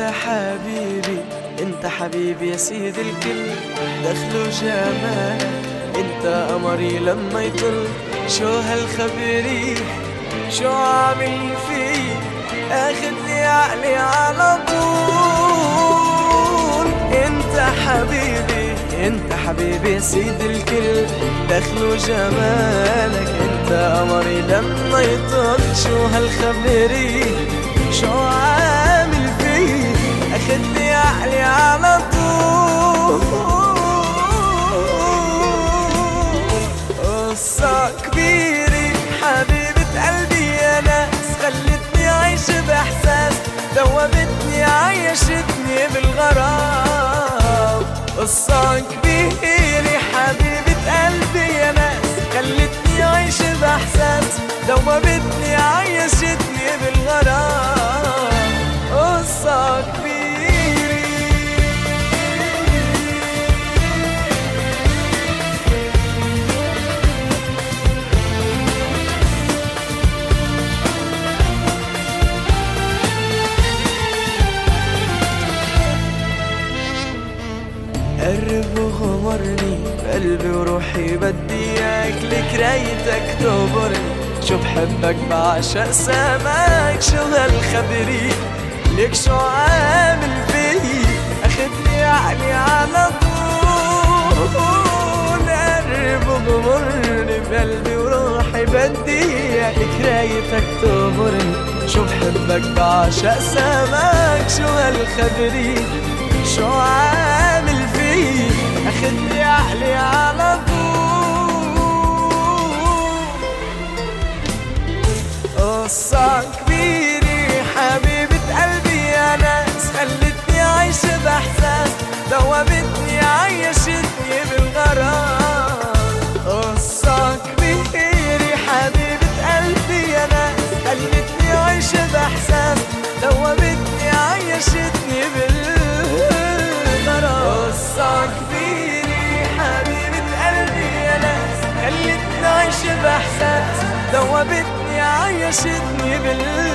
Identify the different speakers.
Speaker 1: حبيبي انت حبيبي يا سيد الكل، دخلوا جمالك انت قمري لما يطل. شو هالخبري شو عامل فيه، اخد لي عقلي على طول. انت حبيبي يا سيد الكل، دخلوا جمالك انت قمري لما يطل. شو هالخبري شو عامل فيه، اخد لي عقلي على طول. قصة كبيرة حبيبة قلبي يا ناس، خلتني عايش بإحساس، دوبتني عيشتني بالغرام. قصة كبيرة حبيبة قلبي يا ناس، خلتني عايش بإحساس، دوبتني عيشتني بالغرام. قصة كبيرة. قرب وغمرني قلبي وروحي، بدي اياك لكريتك تغبرني. شو بحبك بعشق سماك، شو هالخبري ليك شو عامل فيي، اخدني عقلي على طول. قرب وغمرني بقلبي وروحي، بدي اياك لكريتك تغبرني. شو بحبك بعشق سماك، شو هالخبري شو عامل فيه، اخدني عقلي على طول. قصة كبيرة حبيبة قلبي يا ناس، خلتني عايش بإحساس، دوبتني عيشتني بالغرام. قصة كبيرة حبيبة قلبي يا ناس، خلتني عايش بإحساس، دوبتني عيشتني قصة كبيرة حبيبة قلبي يا ناس، خلتني عايش بإحساس، دوبتني عيشتني